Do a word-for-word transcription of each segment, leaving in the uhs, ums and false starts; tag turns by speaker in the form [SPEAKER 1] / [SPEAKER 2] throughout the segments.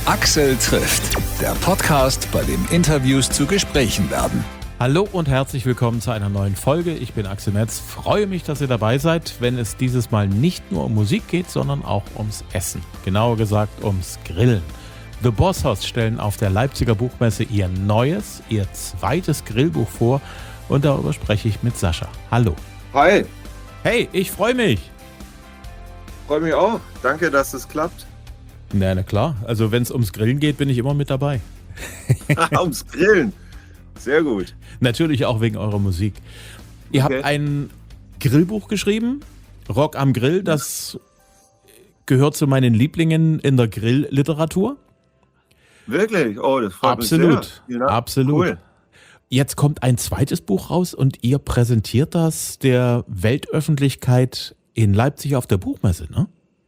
[SPEAKER 1] Axel trifft, der Podcast, bei dem Interviews zu Gesprächen werden.
[SPEAKER 2] Hallo und herzlich willkommen zu einer neuen Folge. Ich bin Axel Metz. Freue mich, dass ihr dabei seid, wenn es dieses Mal nicht nur um Musik geht, sondern auch ums Essen. Genauer gesagt ums Grillen. The Boss stellen auf der Leipziger Buchmesse ihr neues, ihr zweites Grillbuch vor und darüber spreche ich mit Sascha. Hallo.
[SPEAKER 3] Hi.
[SPEAKER 2] Hey, ich freue mich.
[SPEAKER 3] Freue mich auch. Danke, dass es klappt.
[SPEAKER 2] Na, na klar. Also wenn es ums Grillen geht, bin ich immer mit dabei.
[SPEAKER 3] Ums Grillen. Sehr gut.
[SPEAKER 2] Natürlich auch wegen eurer Musik. Ihr
[SPEAKER 3] Okay.
[SPEAKER 2] habt ein Grillbuch geschrieben, Rock am Grill, das gehört zu meinen Lieblingen in der Grillliteratur.
[SPEAKER 3] Wirklich? Oh, das freut
[SPEAKER 2] Absolut,
[SPEAKER 3] mich sehr. Vielen Dank.
[SPEAKER 2] absolut.
[SPEAKER 3] Cool.
[SPEAKER 2] Jetzt kommt ein zweites Buch raus und ihr präsentiert das der Weltöffentlichkeit in Leipzig auf der Buchmesse, ne?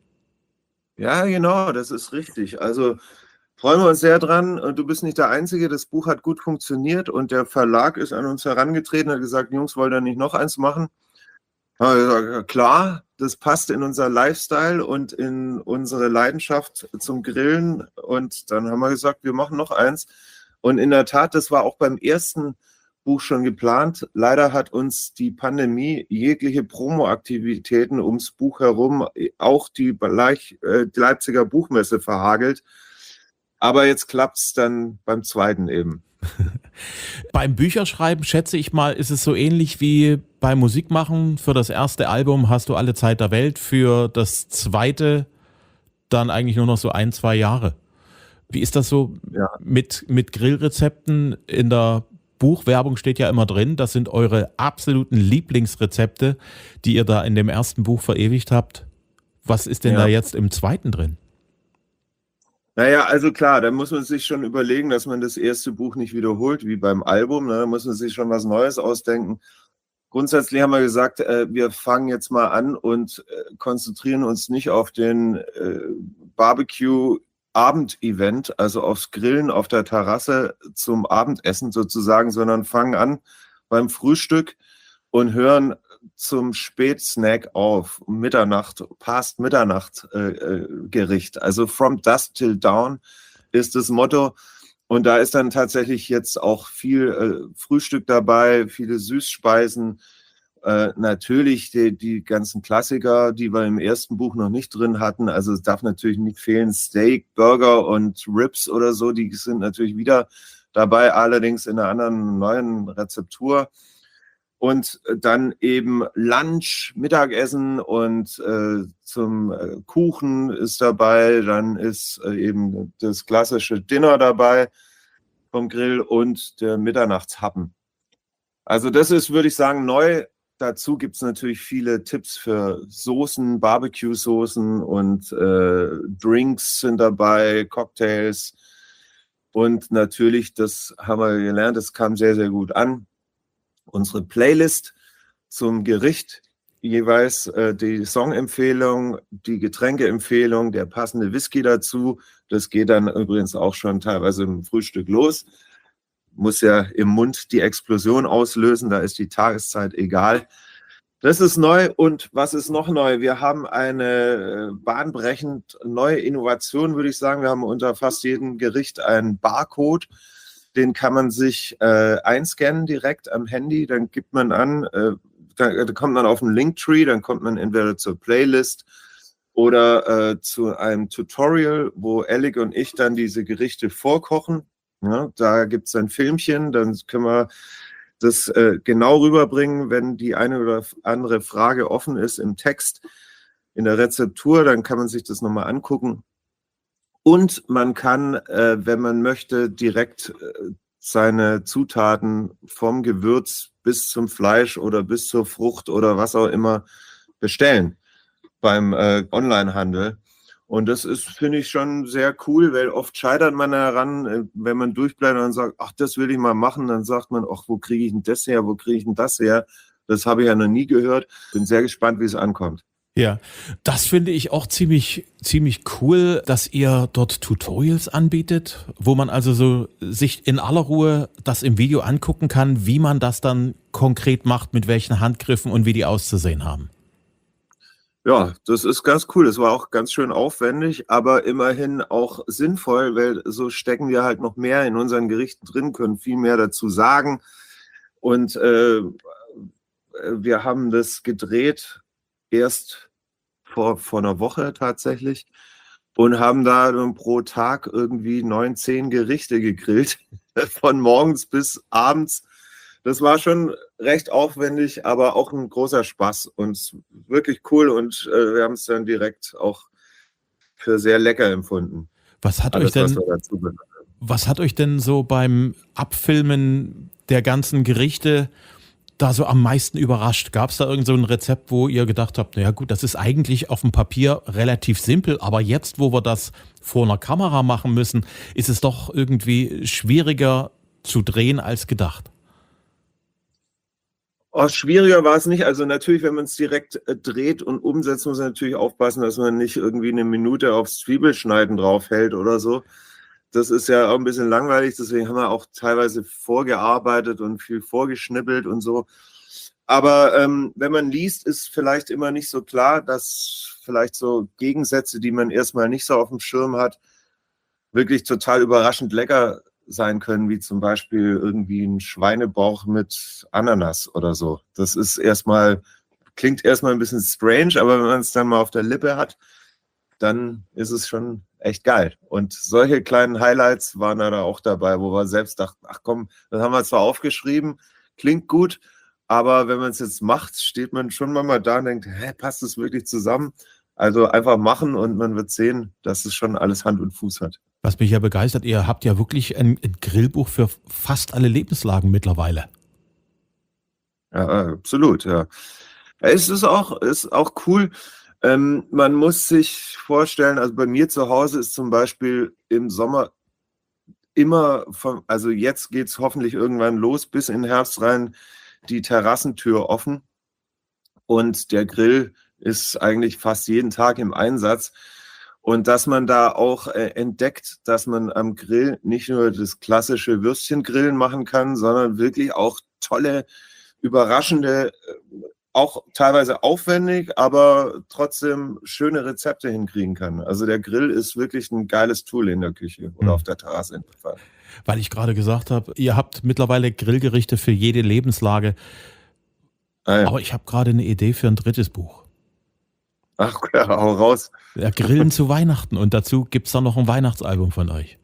[SPEAKER 3] Ja, genau, das ist richtig. Also freuen wir uns sehr dran. Und du bist nicht der Einzige. Das Buch hat gut funktioniert und der Verlag ist an uns herangetreten und hat gesagt, Jungs, wollt ihr nicht noch eins machen? Haben wir gesagt, ja, klar, das passt in unser Lifestyle und in unsere Leidenschaft zum Grillen. Und dann haben wir gesagt, wir machen noch eins. Und in der Tat, das war auch beim ersten Buch schon geplant. Leider hat uns die Pandemie jegliche Promo-Aktivitäten ums Buch herum, auch die Leich- äh, die Leipziger Buchmesse verhagelt. Aber jetzt klappt es dann beim zweiten eben.
[SPEAKER 2] Beim Bücherschreiben, schätze ich mal, ist es so ähnlich wie beim Musikmachen. Für das erste Album hast du alle Zeit der Welt, für das zweite dann eigentlich nur noch so ein, zwei Jahre. Wie ist das so
[SPEAKER 3] Ja.
[SPEAKER 2] mit, mit Grillrezepten? In der Buchwerbung steht ja immer drin, das sind eure absoluten Lieblingsrezepte, die ihr da in dem ersten Buch verewigt habt. Was ist denn
[SPEAKER 3] Ja.
[SPEAKER 2] da jetzt im zweiten drin?
[SPEAKER 3] Naja, also klar, da muss man sich schon überlegen, dass man das erste Buch nicht wiederholt, wie beim Album. Ne? Da muss man sich schon was Neues ausdenken. Grundsätzlich haben wir gesagt, äh, wir fangen jetzt mal an und äh, konzentrieren uns nicht auf den äh, Barbecue-Abendevent, also aufs Grillen auf der Terrasse zum Abendessen sozusagen, sondern fangen an beim Frühstück und hören zum Spätsnack auf, Mitternacht, past Mitternacht äh, äh, Gericht. Also from dusk till dawn ist das Motto. Und da ist dann tatsächlich jetzt auch viel äh, Frühstück dabei, viele Süßspeisen. Äh, natürlich die, die ganzen Klassiker, die wir im ersten Buch noch nicht drin hatten. Also es darf natürlich nicht fehlen, Steak, Burger und Ribs oder so. Die sind natürlich wieder dabei, allerdings in einer anderen neuen Rezeptur. Und dann eben Lunch, Mittagessen und äh, zum äh, Kuchen ist dabei. Dann ist äh, eben das klassische Dinner dabei vom Grill und der Mitternachtshappen. Also das ist, würde ich sagen, neu. Dazu gibt es natürlich viele Tipps für Soßen, Barbecue-Soßen und äh, Drinks sind dabei, Cocktails. Und natürlich, das haben wir gelernt, das kam sehr, sehr gut an. Unsere Playlist zum Gericht, jeweils äh, die Songempfehlung, die Getränkeempfehlung, der passende Whisky dazu. Das geht dann übrigens auch schon teilweise im Frühstück los. Muss ja im Mund die Explosion auslösen, da ist die Tageszeit egal. Das ist neu. Und was ist noch neu? Wir haben eine bahnbrechend neue Innovation, würde ich sagen. Wir haben unter fast jedem Gericht einen Barcode. Den kann man sich äh, einscannen direkt am Handy, dann gibt man an, äh, da, da kommt man auf einen Linktree, dann kommt man entweder zur Playlist oder äh, zu einem Tutorial, wo Alec und ich dann diese Gerichte vorkochen. Ja, da gibt es ein Filmchen, dann können wir das äh, genau rüberbringen, wenn die eine oder andere Frage offen ist im Text, in der Rezeptur, dann kann man sich das nochmal angucken. Und man kann, äh, wenn man möchte, direkt äh, seine Zutaten vom Gewürz bis zum Fleisch oder bis zur Frucht oder was auch immer bestellen beim äh, Onlinehandel. Und das ist, finde ich, schon sehr cool, weil oft scheitert man daran, äh, wenn man durchbleibt und sagt, ach, das will ich mal machen, dann sagt man, ach, wo kriege ich denn das her, wo kriege ich denn das her? Das habe ich ja noch nie gehört. Bin sehr gespannt, wie es ankommt.
[SPEAKER 2] Ja, das finde ich auch ziemlich, ziemlich cool, dass ihr dort Tutorials anbietet, wo man also so sich in aller Ruhe das im Video angucken kann, wie man das dann konkret macht, mit welchen Handgriffen und wie die auszusehen haben.
[SPEAKER 3] Ja, das ist ganz cool. Das war auch ganz schön aufwendig, aber immerhin auch sinnvoll, weil so stecken wir halt noch mehr in unseren Gerichten drin, können viel mehr dazu sagen. Und äh, wir haben das gedreht erst vor, vor einer Woche tatsächlich und haben da dann pro Tag irgendwie neun, zehn Gerichte gegrillt, von morgens bis abends. Das war schon recht aufwendig, aber auch ein großer Spaß und wirklich cool. Und äh, wir haben es dann direkt auch für sehr lecker empfunden.
[SPEAKER 2] Was hat
[SPEAKER 3] Alles,
[SPEAKER 2] euch denn,
[SPEAKER 3] was wir dazu gemacht haben.
[SPEAKER 2] was hat euch denn so beim Abfilmen der ganzen Gerichte da so am meisten überrascht? Gab es da irgend so ein Rezept, wo ihr gedacht habt, naja gut, das ist eigentlich auf dem Papier relativ simpel, aber jetzt, wo wir das vor einer Kamera machen müssen, ist es doch irgendwie schwieriger zu drehen als gedacht?
[SPEAKER 3] Oh, schwieriger war es nicht. Also natürlich, wenn man es direkt äh, dreht und umsetzt, muss man natürlich aufpassen, dass man nicht irgendwie eine Minute aufs Zwiebelschneiden draufhält oder so. Das ist ja auch ein bisschen langweilig, deswegen haben wir auch teilweise vorgearbeitet und viel vorgeschnippelt und so. Aber ähm, wenn man liest, ist vielleicht immer nicht so klar, dass vielleicht so Gegensätze, die man erstmal nicht so auf dem Schirm hat, wirklich total überraschend lecker sein können, wie zum Beispiel irgendwie ein Schweinebauch mit Ananas oder so. Das ist erstmal, klingt erstmal ein bisschen strange, aber wenn man es dann mal auf der Lippe hat, dann ist es schon echt geil. Und solche kleinen Highlights waren da auch dabei, wo wir selbst dachten, ach komm, das haben wir zwar aufgeschrieben, klingt gut, aber wenn man es jetzt macht, steht man schon mal da und denkt, hä, passt das wirklich zusammen? Also einfach machen und man wird sehen, dass es schon alles Hand und Fuß hat.
[SPEAKER 2] Was mich ja begeistert, ihr habt ja wirklich ein, ein Grillbuch für fast alle Lebenslagen mittlerweile.
[SPEAKER 3] Ja, absolut, ja. Es ist auch, ist auch cool. Ähm, man muss sich vorstellen, also bei mir zu Hause ist zum Beispiel im Sommer immer, von, also jetzt geht es hoffentlich irgendwann los, bis in den Herbst rein, die Terrassentür offen und der Grill ist eigentlich fast jeden Tag im Einsatz. Und dass man da auch äh, entdeckt, dass man am Grill nicht nur das klassische Würstchengrillen machen kann, sondern wirklich auch tolle, überraschende, äh, auch teilweise aufwendig, aber trotzdem schöne Rezepte hinkriegen kann. Also der Grill ist wirklich ein geiles Tool in der Küche oder
[SPEAKER 2] Hm.
[SPEAKER 3] auf der Terrasse in dem Fall.
[SPEAKER 2] Weil ich gerade gesagt habe, ihr habt mittlerweile Grillgerichte für jede Lebenslage.
[SPEAKER 3] Ah, ja.
[SPEAKER 2] Aber ich habe gerade eine Idee für ein drittes Buch.
[SPEAKER 3] Ach, ja, hau raus.
[SPEAKER 2] Ja, Grillen zu Weihnachten. Und dazu gibt es dann noch ein Weihnachtsalbum von euch.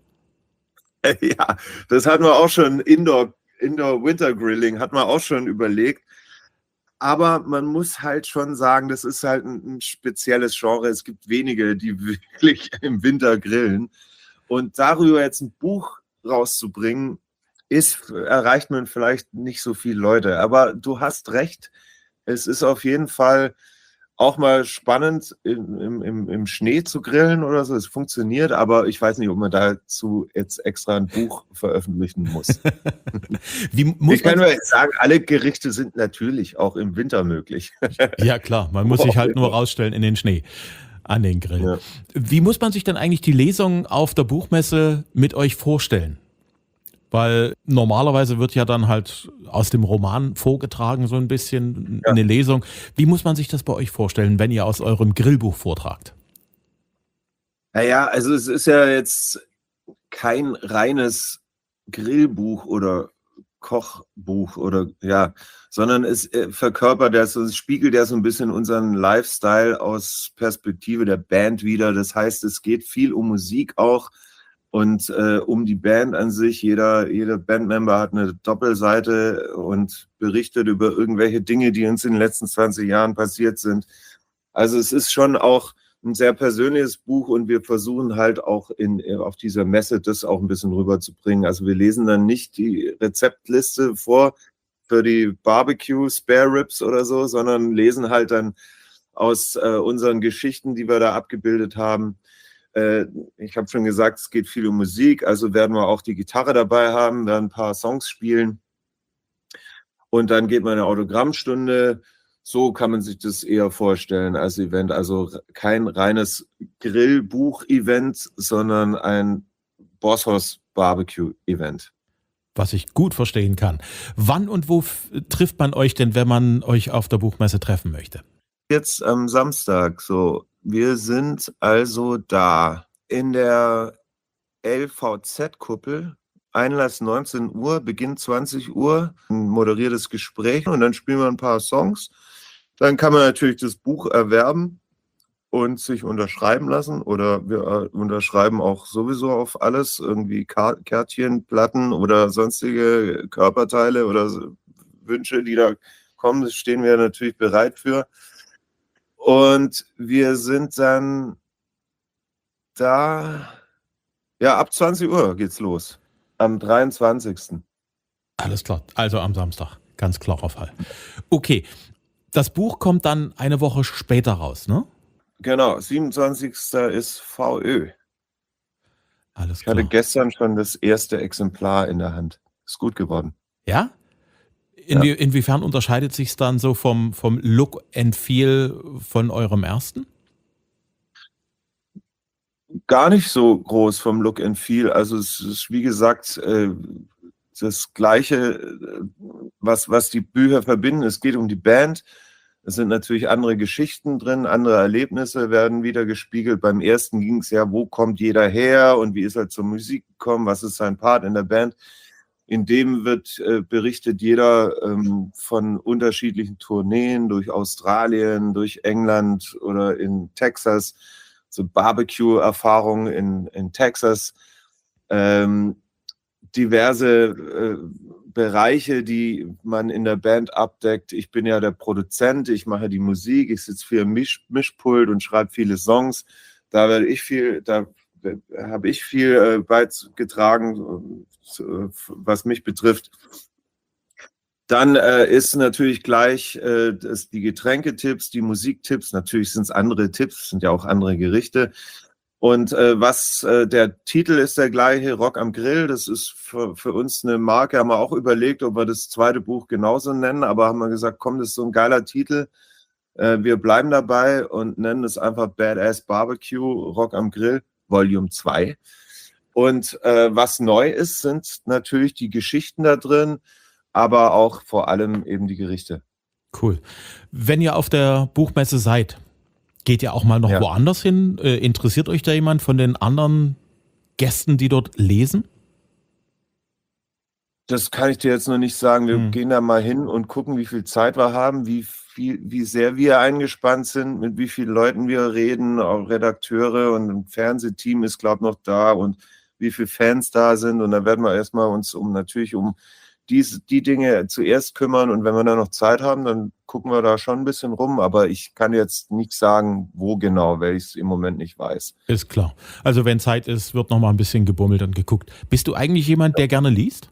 [SPEAKER 3] Ja, das hatten wir auch schon, Indoor, Indoor Winter Grilling, hat man auch schon überlegt. Aber man muss halt schon sagen, das ist halt ein, ein spezielles Genre. Es gibt wenige, die wirklich im Winter grillen. Und darüber jetzt ein Buch rauszubringen, ist, erreicht man vielleicht nicht so viele Leute. Aber du hast recht, es ist auf jeden Fall auch mal spannend, im, im, im Schnee zu grillen oder so. Es funktioniert, aber ich weiß nicht, ob man dazu jetzt extra ein Buch veröffentlichen muss.
[SPEAKER 2] Wie muss
[SPEAKER 3] Ich kann
[SPEAKER 2] man,
[SPEAKER 3] nur jetzt sagen, alle Gerichte sind natürlich auch im Winter möglich.
[SPEAKER 2] ja klar, man muss sich halt nur rausstellen in den Schnee an den Grill.
[SPEAKER 3] Ja.
[SPEAKER 2] Wie muss man sich denn eigentlich die Lesung auf der Buchmesse mit euch vorstellen? Weil normalerweise wird ja dann halt aus dem Roman vorgetragen so ein bisschen
[SPEAKER 3] Ja.
[SPEAKER 2] eine Lesung. Wie muss man sich das bei euch vorstellen, wenn ihr aus eurem Grillbuch vortragt?
[SPEAKER 3] Naja, also es ist ja jetzt kein reines Grillbuch oder Kochbuch oder ja, sondern es äh, verkörpert ja so, es spiegelt ja so ein bisschen unseren Lifestyle aus Perspektive der Band wieder. Das heißt, es geht viel um Musik auch und äh, um die Band an sich. Jeder, jeder Bandmember hat eine Doppelseite und berichtet über irgendwelche Dinge, die uns in den letzten zwanzig Jahren passiert sind. Also es ist schon auch ein sehr persönliches Buch und wir versuchen halt auch in, auf dieser Messe das auch ein bisschen rüberzubringen. Also wir lesen dann nicht die Rezeptliste vor für die Barbecue Spare Ribs oder so, sondern lesen halt dann aus äh, unseren Geschichten, die wir da abgebildet haben. Äh, ich habe schon gesagt, es geht viel um Musik, also werden wir auch die Gitarre dabei haben, werden ein paar Songs spielen und dann geht mal eine Autogrammstunde. So kann man sich das eher vorstellen als Event. Also kein reines Grillbuch-Event, sondern ein Bosshaus-Barbecue-Event.
[SPEAKER 2] Was ich gut verstehen kann. Wann und wo f- trifft man euch denn, wenn man euch auf der Buchmesse treffen möchte?
[SPEAKER 3] Jetzt am Samstag, so, wir sind also da in der L V Z-Kuppel. Einlass neunzehn Uhr, Beginn zwanzig Uhr, ein moderiertes Gespräch und dann spielen wir ein paar Songs. Dann kann man natürlich das Buch erwerben und sich unterschreiben lassen oder wir unterschreiben auch sowieso auf alles, irgendwie Kärtchen, Platten oder sonstige Körperteile oder Wünsche, die da kommen, das stehen wir natürlich bereit für. Und wir sind dann da, ja, ab zwanzig Uhr geht's los. Am dreiundzwanzigsten
[SPEAKER 2] Alles klar, also am Samstag, ganz klarer Fall. Okay, das Buch kommt dann eine Woche später raus, ne?
[SPEAKER 3] Genau, siebenundzwanzigsten ist V Ö.
[SPEAKER 2] Alles
[SPEAKER 3] Ich
[SPEAKER 2] klar.
[SPEAKER 3] hatte gestern schon das erste Exemplar in der Hand. Ist gut geworden.
[SPEAKER 2] Ja? Inwie
[SPEAKER 3] Ja.
[SPEAKER 2] Inwiefern unterscheidet sich es dann so vom, vom Look and Feel von eurem ersten?
[SPEAKER 3] Gar nicht so groß vom Look and Feel. Also es ist, wie gesagt, äh, das Gleiche, was, was die Bücher verbinden. Es geht um die Band. Es sind natürlich andere Geschichten drin, andere Erlebnisse werden wieder gespiegelt. Beim ersten ging es ja, wo kommt jeder her und wie ist er zur Musik gekommen, was ist sein Part in der Band. In dem wird äh, berichtet jeder ähm, von unterschiedlichen Tourneen durch Australien, durch England oder in Texas, so Barbecue-Erfahrungen in, in Texas, ähm, diverse äh, Bereiche, die man in der Band abdeckt. Ich bin ja der Produzent, ich mache die Musik, ich sitze viel im Misch Mischpult und schreibe viele Songs. Da werde ich viel, da habe ich viel äh, beigetragen, äh, was mich betrifft. Dann äh, ist natürlich gleich äh, das, die Getränketipps, die Musiktipps. Natürlich sind es andere Tipps, sind ja auch andere Gerichte. Und äh, was äh, der Titel ist der gleiche, Rock am Grill. Das ist für, für uns eine Marke. Haben wir auch überlegt, ob wir das zweite Buch genauso nennen. Aber haben wir gesagt, komm, das ist so ein geiler Titel. Äh, wir bleiben dabei und nennen es einfach Badass Barbecue, Rock am Grill, Volume zwei. Und äh, was neu ist, sind natürlich die Geschichten da drin, aber auch vor allem eben die Gerichte.
[SPEAKER 2] Cool. Wenn ihr auf der Buchmesse seid, geht ihr auch mal noch
[SPEAKER 3] Ja.
[SPEAKER 2] woanders hin? Äh, interessiert euch da jemand von den anderen Gästen, die dort lesen?
[SPEAKER 3] Das kann ich dir jetzt noch nicht sagen. Wir
[SPEAKER 2] Hm.
[SPEAKER 3] gehen da mal hin und gucken, wie viel Zeit wir haben, wie viel, wie sehr wir eingespannt sind, mit wie vielen Leuten wir reden, auch Redakteure und ein Fernsehteam ist, glaube ich, noch da und wie viele Fans da sind. Und dann werden wir erstmal uns um natürlich um diese, die Dinge zuerst kümmern. Und wenn wir dann noch Zeit haben, dann gucken wir da schon ein bisschen rum. Aber ich kann jetzt nicht sagen, wo genau, weil ich es im Moment nicht weiß.
[SPEAKER 2] Ist klar. Also wenn Zeit ist, wird noch mal ein bisschen gebummelt und geguckt. Bist du eigentlich jemand, der gerne liest?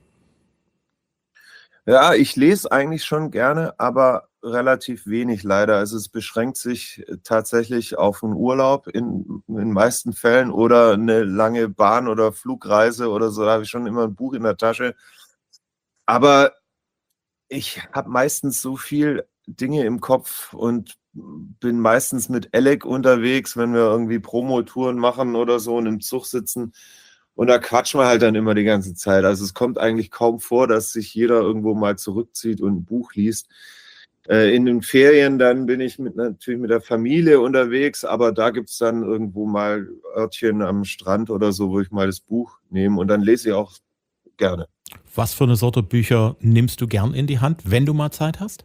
[SPEAKER 3] Ja, ich lese eigentlich schon gerne, aber relativ wenig leider. Also es beschränkt sich tatsächlich auf einen Urlaub in, in den meisten Fällen oder eine lange Bahn- oder Flugreise oder so. Da habe ich schon immer ein Buch in der Tasche. Aber ich habe meistens so viel Dinge im Kopf und bin meistens mit Alec unterwegs, wenn wir irgendwie Promotouren machen oder so und im Zug sitzen. Und da quatschen wir halt dann immer die ganze Zeit. Also es kommt eigentlich kaum vor, dass sich jeder irgendwo mal zurückzieht und ein Buch liest. Äh, in den Ferien dann bin ich mit, natürlich mit der Familie unterwegs, aber da gibt es dann irgendwo mal Örtchen am Strand oder so, wo ich mal das Buch nehme und dann lese ich auch gerne.
[SPEAKER 2] Was für eine Sorte Bücher nimmst du gern in die Hand, wenn du mal Zeit hast?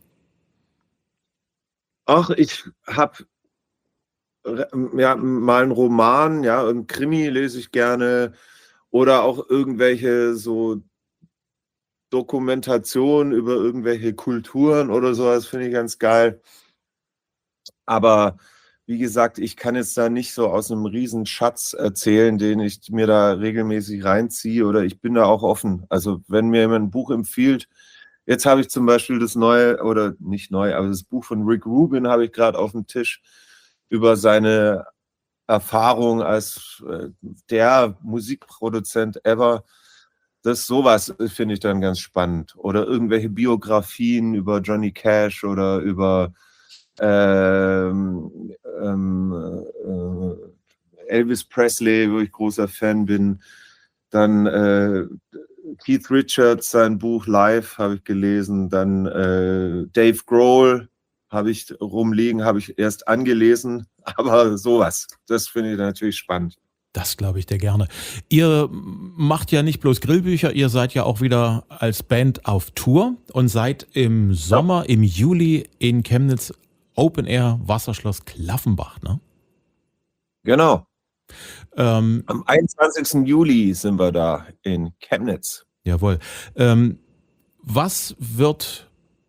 [SPEAKER 3] Ach, ich habe ja, mal einen Roman, ja, ein Krimi lese ich gerne oder auch irgendwelche so Dokumentationen über irgendwelche Kulturen oder sowas finde ich ganz geil. Aber wie gesagt, ich kann jetzt da nicht so aus einem riesen Schatz erzählen, den ich mir da regelmäßig reinziehe oder ich bin da auch offen. Also wenn mir jemand ein Buch empfiehlt, jetzt habe ich zum Beispiel das neue, oder nicht neu, aber das Buch von Rick Rubin habe ich gerade auf dem Tisch über seine Erfahrung als äh, der Musikproduzent ever. Das sowas finde ich dann ganz spannend. Oder irgendwelche Biografien über Johnny Cash oder über ähm, ähm, äh, Elvis Presley, wo ich großer Fan bin. Dann äh, Keith Richards, sein Buch Live habe ich gelesen. Dann äh, Dave Grohl habe ich rumliegen, habe ich erst angelesen, aber sowas, das finde ich natürlich spannend.
[SPEAKER 2] Das glaube ich dir gerne. Ihr macht ja nicht bloß Grillbücher, ihr seid ja auch wieder als Band auf Tour und seid im Sommer, ja. im Juli in Chemnitz Open Air Wasserschloss Klaffenbach, ne?
[SPEAKER 3] Genau.
[SPEAKER 2] Ähm,
[SPEAKER 3] Am einundzwanzigsten Juli sind wir da in Chemnitz.
[SPEAKER 2] Jawohl. Ähm, was wird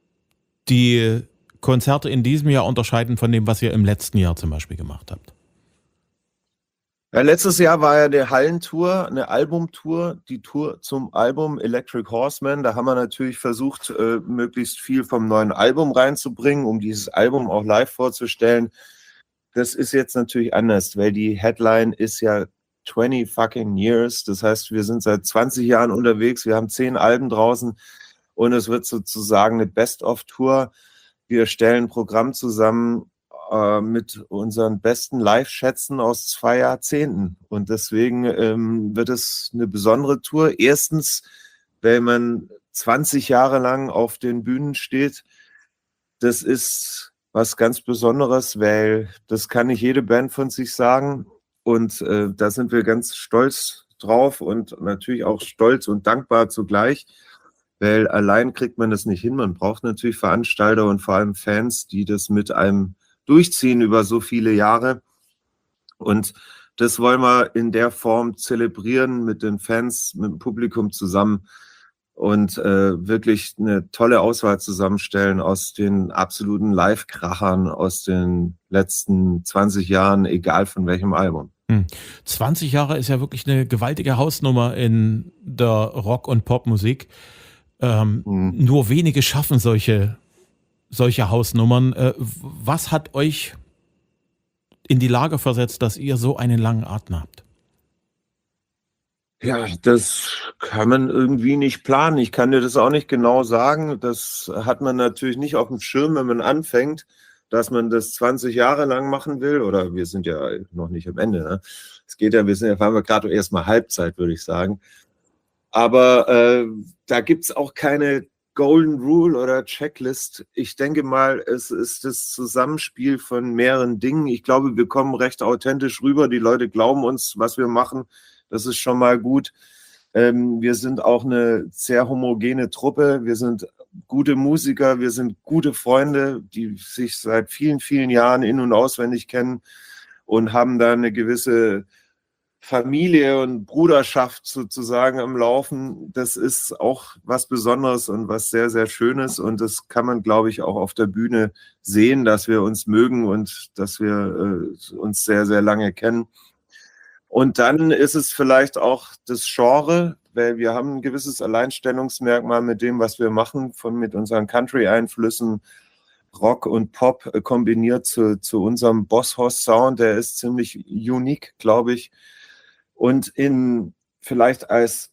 [SPEAKER 2] die Konzerte in diesem Jahr unterscheiden von dem, was ihr im letzten Jahr zum Beispiel gemacht habt?
[SPEAKER 3] Ja, letztes Jahr war ja eine Hallentour, eine Albumtour, die Tour zum Album Electric Horseman. Da haben wir natürlich versucht, äh, möglichst viel vom neuen Album reinzubringen, um dieses Album auch live vorzustellen. Das ist jetzt natürlich anders, weil die Headline ist ja twenty fucking years. Das heißt, wir sind seit zwanzig Jahren unterwegs, wir haben zehn Alben draußen und es wird sozusagen eine Best-of-Tour. Wir stellen ein Programm zusammen äh, mit unseren besten Live-Schätzen aus zwei Jahrzehnten. Und deswegen ähm, wird es eine besondere Tour. Erstens, weil man zwanzig Jahre lang auf den Bühnen steht. Das ist was ganz Besonderes, weil das kann nicht jede Band von sich sagen. Und äh, da sind wir ganz stolz drauf und natürlich auch stolz und dankbar zugleich. Weil allein kriegt man das nicht hin. Man braucht natürlich Veranstalter und vor allem Fans, die das mit einem durchziehen über so viele Jahre. Und das wollen wir in der Form zelebrieren mit den Fans, mit dem Publikum zusammen und äh, wirklich eine tolle Auswahl zusammenstellen aus den absoluten Live-Krachern aus den letzten zwanzig Jahren, egal von welchem Album.
[SPEAKER 2] Hm. zwanzig Jahre ist ja wirklich eine gewaltige Hausnummer in der Rock- und Popmusik. Ähm, mhm. Nur wenige schaffen solche, solche Hausnummern. Äh, was hat euch in die Lage versetzt, dass ihr so einen langen Atem habt?
[SPEAKER 3] Ja, das kann man irgendwie nicht planen. Ich kann dir das auch nicht genau sagen. Das hat man natürlich nicht auf dem Schirm, wenn man anfängt, dass man das zwanzig Jahre lang machen will. Oder wir sind ja noch nicht am Ende. Ne? Es geht ja, wir sind ja, fahren wir gerade erst mal Halbzeit, würde ich sagen. Aber äh, da gibt's auch keine Golden Rule oder Checklist. Ich denke mal, es ist das Zusammenspiel von mehreren Dingen. Ich glaube, wir kommen recht authentisch rüber. Die Leute glauben uns, was wir machen. Das ist schon mal gut. Ähm, wir sind auch eine sehr homogene Truppe. Wir sind gute Musiker. Wir sind gute Freunde, die sich seit vielen, vielen Jahren in- und auswendig kennen und haben da eine gewisse Familie und Bruderschaft sozusagen am Laufen. Das ist auch was Besonderes und was sehr, sehr Schönes. Und das kann man, glaube ich, auch auf der Bühne sehen, dass wir uns mögen und dass wir äh, uns sehr, sehr lange kennen. Und dann ist es vielleicht auch das Genre, weil wir haben ein gewisses Alleinstellungsmerkmal mit dem, was wir machen, von mit unseren Country-Einflüssen, Rock und Pop äh, kombiniert zu, zu unserem Boss-Hoss-Sound. Der ist ziemlich unique, glaube ich. Und in vielleicht als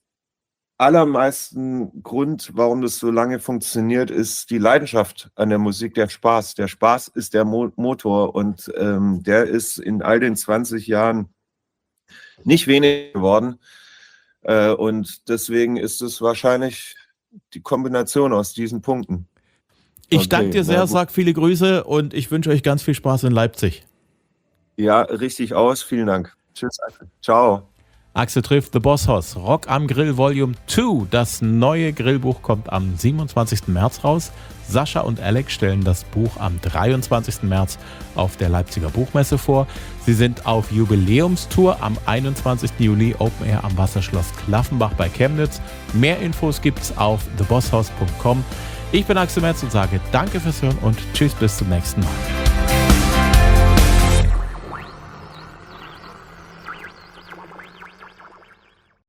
[SPEAKER 3] allermeisten Grund, warum das so lange funktioniert, ist die Leidenschaft an der Musik, der Spaß. Der Spaß ist der Mo- Motor und ähm, der ist in all den zwanzig Jahren nicht wenig geworden. Äh, und deswegen ist es wahrscheinlich die Kombination aus diesen Punkten.
[SPEAKER 2] Ich okay, danke dir sehr, sag viele Grüße und ich wünsche euch ganz viel Spaß in Leipzig.
[SPEAKER 3] Ja, richtig aus. Vielen Dank. Tschüss. Ciao.
[SPEAKER 2] Axel trifft The Boss Hoss. Rock am Grill Volume zwei. Das neue Grillbuch kommt am siebenundzwanzigsten März raus. Sascha und Alex stellen das Buch am dreiundzwanzigsten März auf der Leipziger Buchmesse vor. Sie sind auf Jubiläumstour am einundzwanzigsten Juli Open Air am Wasserschloss Klaffenbach bei Chemnitz. Mehr Infos gibt's auf the boss hoss punkt com. Ich bin Axel Metz und sage danke fürs Hören und tschüss bis zum nächsten Mal.